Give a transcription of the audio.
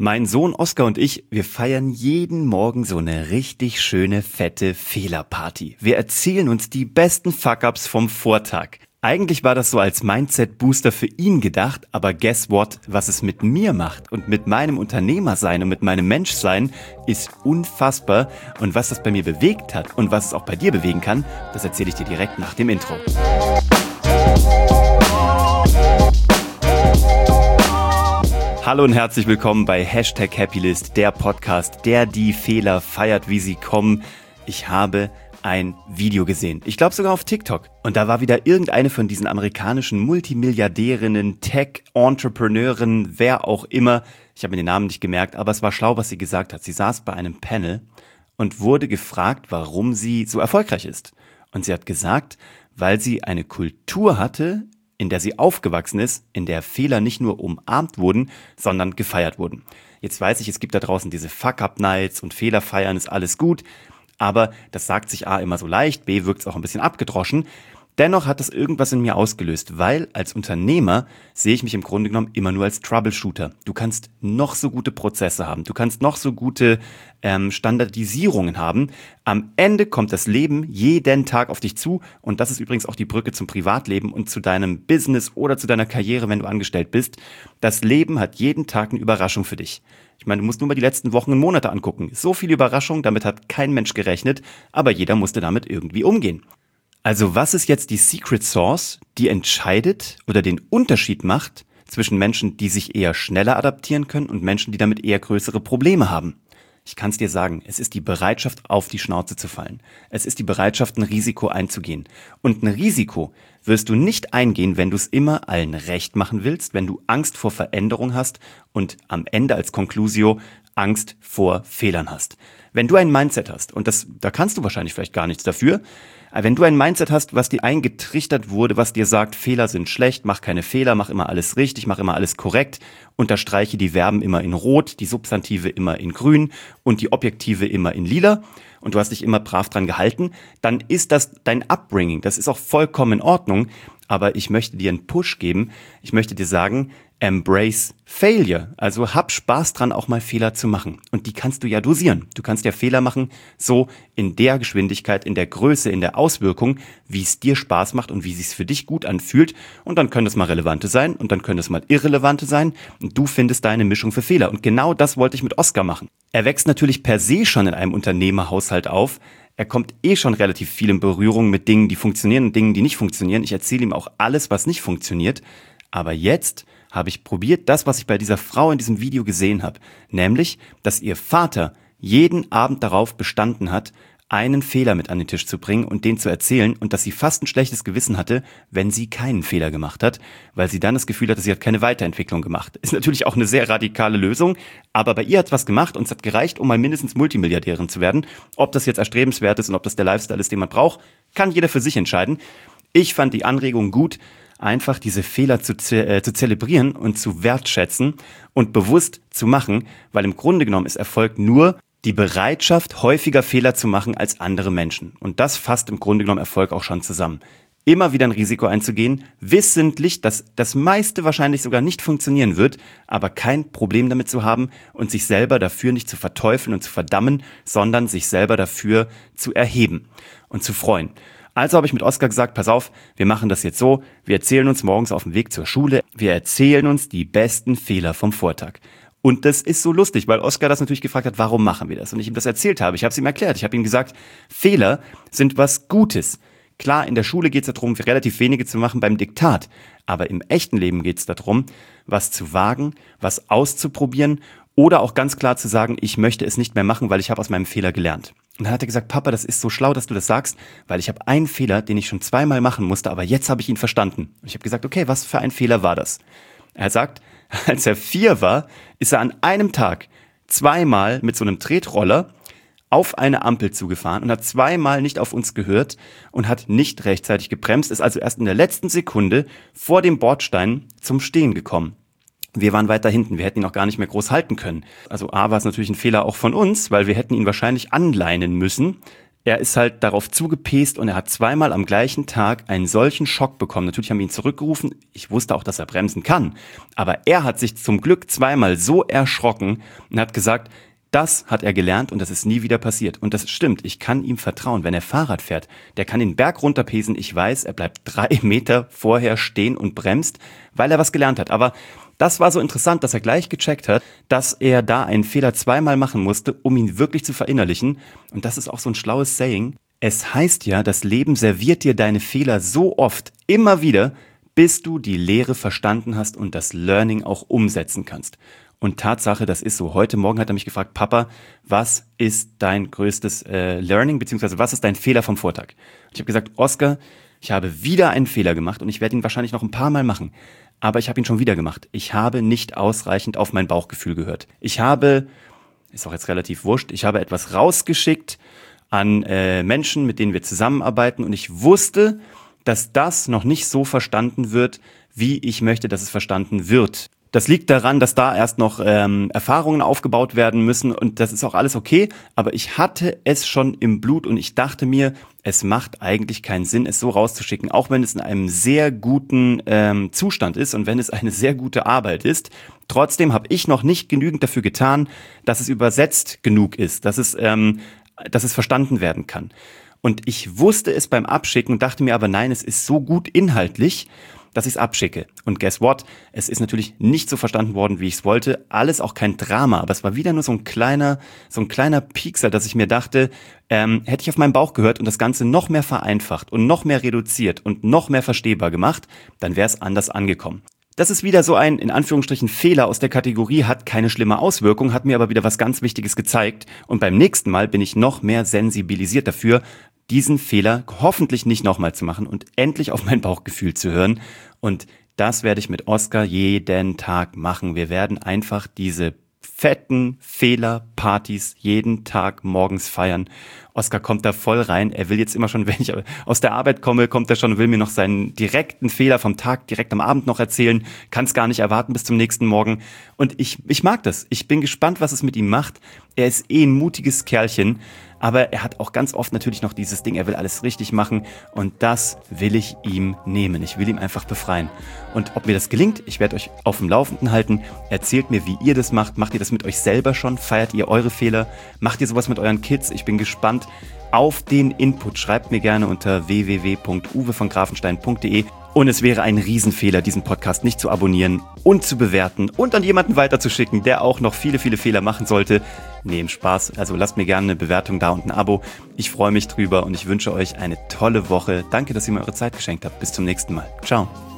Mein Sohn Oskar und ich, wir feiern jeden Morgen so eine richtig schöne, fette Fehlerparty. Wir erzählen uns die besten Fuck-Ups vom Vortag. Eigentlich war das so als Mindset-Booster für ihn gedacht, aber guess what? Was es mit mir macht und mit meinem Unternehmersein und mit meinem Menschsein ist unfassbar. Und was das bei mir bewegt hat und was es auch bei dir bewegen kann, das erzähle ich dir direkt nach dem Intro. Hallo und herzlich willkommen bei #Happylist, der Podcast, der die Fehler feiert, wie sie kommen. Ich habe ein Video gesehen, ich glaube sogar auf TikTok. Und da war wieder irgendeine von diesen amerikanischen Multimilliardärinnen, Tech-Entrepreneuren, wer auch immer. Ich habe mir den Namen nicht gemerkt, aber es war schlau, was sie gesagt hat. Sie saß bei einem Panel und wurde gefragt, warum sie so erfolgreich ist. Und sie hat gesagt, weil sie eine Kultur hatte, in der sie aufgewachsen ist, in der Fehler nicht nur umarmt wurden, sondern gefeiert wurden. Jetzt weiß ich, es gibt da draußen diese Fuck-Up-Nights und Fehler feiern ist alles gut, aber das sagt sich A immer so leicht, B wirkt es auch ein bisschen abgedroschen. Dennoch hat das irgendwas in mir ausgelöst, weil als Unternehmer sehe ich mich im Grunde genommen immer nur als Troubleshooter. Du kannst noch so gute Prozesse haben, du kannst noch so gute Standardisierungen haben. Am Ende kommt das Leben jeden Tag auf dich zu und das ist übrigens auch die Brücke zum Privatleben und zu deinem Business oder zu deiner Karriere, wenn du angestellt bist. Das Leben hat jeden Tag eine Überraschung für dich. Ich meine, du musst nur mal die letzten Wochen und Monate angucken. So viele Überraschungen, damit hat kein Mensch gerechnet, aber jeder musste damit irgendwie umgehen. Also was ist jetzt die Secret Sauce, die entscheidet oder den Unterschied macht zwischen Menschen, die sich eher schneller adaptieren können und Menschen, die damit eher größere Probleme haben? Ich kann es dir sagen, es ist die Bereitschaft, auf die Schnauze zu fallen. Es ist die Bereitschaft, ein Risiko einzugehen. Und ein Risiko wirst du nicht eingehen, wenn du es immer allen recht machen willst, wenn du Angst vor Veränderung hast und am Ende als Conclusio Angst vor Fehlern hast. Wenn du ein Mindset hast, und da kannst du wahrscheinlich vielleicht gar nichts dafür, aber wenn du ein Mindset hast, was dir eingetrichtert wurde, was dir sagt, Fehler sind schlecht, mach keine Fehler, mach immer alles richtig, mach immer alles korrekt, unterstreiche die Verben immer in Rot, die Substantive immer in Grün und die Objektive immer in Lila und du hast dich immer brav dran gehalten, dann ist das dein Upbringing. Das ist auch vollkommen in Ordnung, aber ich möchte dir einen Push geben. Ich möchte dir sagen, embrace failure. Also hab Spaß dran, auch mal Fehler zu machen. Und die kannst du ja dosieren. Du kannst ja Fehler machen, so in der Geschwindigkeit, in der Größe, in der Auswirkung, wie es dir Spaß macht und wie es sich für dich gut anfühlt. Und dann können das mal relevante sein und dann können das mal irrelevante sein. Und du findest deine Mischung für Fehler. Und genau das wollte ich mit Oskar machen. Er wächst natürlich per se schon in einem Unternehmerhaushalt auf. Er kommt schon relativ viel in Berührung mit Dingen, die funktionieren und Dingen, die nicht funktionieren. Ich erzähle ihm auch alles, was nicht funktioniert. Aber jetzt habe ich probiert, das, was ich bei dieser Frau in diesem Video gesehen habe, nämlich, dass ihr Vater jeden Abend darauf bestanden hat, einen Fehler mit an den Tisch zu bringen und den zu erzählen und dass sie fast ein schlechtes Gewissen hatte, wenn sie keinen Fehler gemacht hat, weil sie dann das Gefühl hatte, sie hat keine Weiterentwicklung gemacht. Ist natürlich auch eine sehr radikale Lösung, aber bei ihr hat es was gemacht und es hat gereicht, um mal mindestens Multimilliardärin zu werden. Ob das jetzt erstrebenswert ist und ob das der Lifestyle ist, den man braucht, kann jeder für sich entscheiden. Ich fand die Anregung gut, einfach diese Fehler zu zelebrieren und zu wertschätzen und bewusst zu machen, weil im Grunde genommen ist Erfolg nur die Bereitschaft, häufiger Fehler zu machen als andere Menschen. Und das fasst im Grunde genommen Erfolg auch schon zusammen. Immer wieder ein Risiko einzugehen, wissentlich, dass das meiste wahrscheinlich sogar nicht funktionieren wird, aber kein Problem damit zu haben und sich selber dafür nicht zu verteufeln und zu verdammen, sondern sich selber dafür zu erheben und zu freuen. Also habe ich mit Oskar gesagt, pass auf, wir machen das jetzt so, wir erzählen uns morgens auf dem Weg zur Schule, wir erzählen uns die besten Fehler vom Vortag. Und das ist so lustig, weil Oskar das natürlich gefragt hat, warum machen wir das? Und ich ihm das erzählt habe, ich habe es ihm erklärt, ich habe ihm gesagt, Fehler sind was Gutes. Klar, in der Schule geht es darum, relativ wenige zu machen beim Diktat, aber im echten Leben geht es darum, was zu wagen, was auszuprobieren oder auch ganz klar zu sagen, ich möchte es nicht mehr machen, weil ich habe aus meinem Fehler gelernt. Und dann hat er gesagt, Papa, das ist so schlau, dass du das sagst, weil ich habe einen Fehler, den ich schon zweimal machen musste, aber jetzt habe ich ihn verstanden. Und ich habe gesagt, okay, was für ein Fehler war das? Er sagt, als er 4 war, ist er an einem Tag zweimal mit so einem Tretroller auf eine Ampel zugefahren und hat zweimal nicht auf uns gehört und hat nicht rechtzeitig gebremst, ist also erst in der letzten Sekunde vor dem Bordstein zum Stehen gekommen. Wir waren weiter hinten, wir hätten ihn auch gar nicht mehr groß halten können. Also A war es natürlich ein Fehler auch von uns, weil wir hätten ihn wahrscheinlich anleinen müssen. Er ist halt darauf zugepest und er hat zweimal am gleichen Tag einen solchen Schock bekommen. Natürlich haben wir ihn zurückgerufen. Ich wusste auch, dass er bremsen kann. Aber er hat sich zum Glück zweimal so erschrocken und hat gesagt, das hat er gelernt und das ist nie wieder passiert. Und das stimmt, ich kann ihm vertrauen. Wenn er Fahrrad fährt, der kann den Berg runterpesen. Ich weiß, er bleibt 3 Meter vorher stehen und bremst, weil er was gelernt hat. Aber das war so interessant, dass er gleich gecheckt hat, dass er da einen Fehler zweimal machen musste, um ihn wirklich zu verinnerlichen. Und das ist auch so ein schlaues Saying. Es heißt ja, das Leben serviert dir deine Fehler so oft, immer wieder, bis du die Lehre verstanden hast und das Learning auch umsetzen kannst. Und Tatsache, das ist so. Heute Morgen hat er mich gefragt, Papa, was ist dein größtes Learning, beziehungsweise was ist dein Fehler vom Vortag? Ich habe gesagt, Oskar, ich habe wieder einen Fehler gemacht und ich werde ihn wahrscheinlich noch ein paar Mal machen. Aber ich habe ihn schon wieder gemacht. Ich habe nicht ausreichend auf mein Bauchgefühl gehört. Ist auch jetzt relativ wurscht, ich habe etwas rausgeschickt an Menschen, mit denen wir zusammenarbeiten und ich wusste, dass das noch nicht so verstanden wird, wie ich möchte, dass es verstanden wird. Das liegt daran, dass da erst noch Erfahrungen aufgebaut werden müssen und das ist auch alles okay, aber ich hatte es schon im Blut und ich dachte mir, es macht eigentlich keinen Sinn, es so rauszuschicken, auch wenn es in einem sehr guten Zustand ist und wenn es eine sehr gute Arbeit ist. Trotzdem habe ich noch nicht genügend dafür getan, dass es übersetzt genug ist, dass es verstanden werden kann. Und ich wusste es beim Abschicken und dachte mir aber, nein, es ist so gut inhaltlich, dass ich es abschicke. Und guess what? Es ist natürlich nicht so verstanden worden, wie ich es wollte. Alles auch kein Drama, aber es war wieder nur so ein kleiner Piekser, dass ich mir dachte, hätte ich auf meinen Bauch gehört und das Ganze noch mehr vereinfacht und noch mehr reduziert und noch mehr verstehbar gemacht, dann wäre es anders angekommen. Das ist wieder so ein, in Anführungsstrichen, Fehler aus der Kategorie, hat keine schlimme Auswirkung, hat mir aber wieder was ganz Wichtiges gezeigt. Und beim nächsten Mal bin ich noch mehr sensibilisiert dafür, diesen Fehler hoffentlich nicht nochmal zu machen und endlich auf mein Bauchgefühl zu hören. Und das werde ich mit Oskar jeden Tag machen. Wir werden einfach diese fetten Fehlerpartys jeden Tag morgens feiern. Oskar kommt da voll rein. Er will jetzt immer schon, wenn ich aus der Arbeit komme, kommt er schon und will mir noch seinen direkten Fehler vom Tag direkt am Abend noch erzählen. Kann es gar nicht erwarten bis zum nächsten Morgen. Und ich mag das. Ich bin gespannt, was es mit ihm macht. Er ist ein mutiges Kerlchen. Aber er hat auch ganz oft natürlich noch dieses Ding, er will alles richtig machen und das will ich ihm nehmen. Ich will ihm einfach befreien. Und ob mir das gelingt, ich werde euch auf dem Laufenden halten. Erzählt mir, wie ihr das macht. Macht ihr das mit euch selber schon? Feiert ihr eure Fehler? Macht ihr sowas mit euren Kids? Ich bin gespannt auf den Input. Schreibt mir gerne unter www.uwevongrafenstein.de. Und es wäre ein Riesenfehler, diesen Podcast nicht zu abonnieren und zu bewerten und an jemanden weiterzuschicken, der auch noch viele, viele Fehler machen sollte. Nee, im Spaß. Also lasst mir gerne eine Bewertung da und ein Abo. Ich freue mich drüber und ich wünsche euch eine tolle Woche. Danke, dass ihr mir eure Zeit geschenkt habt. Bis zum nächsten Mal. Ciao.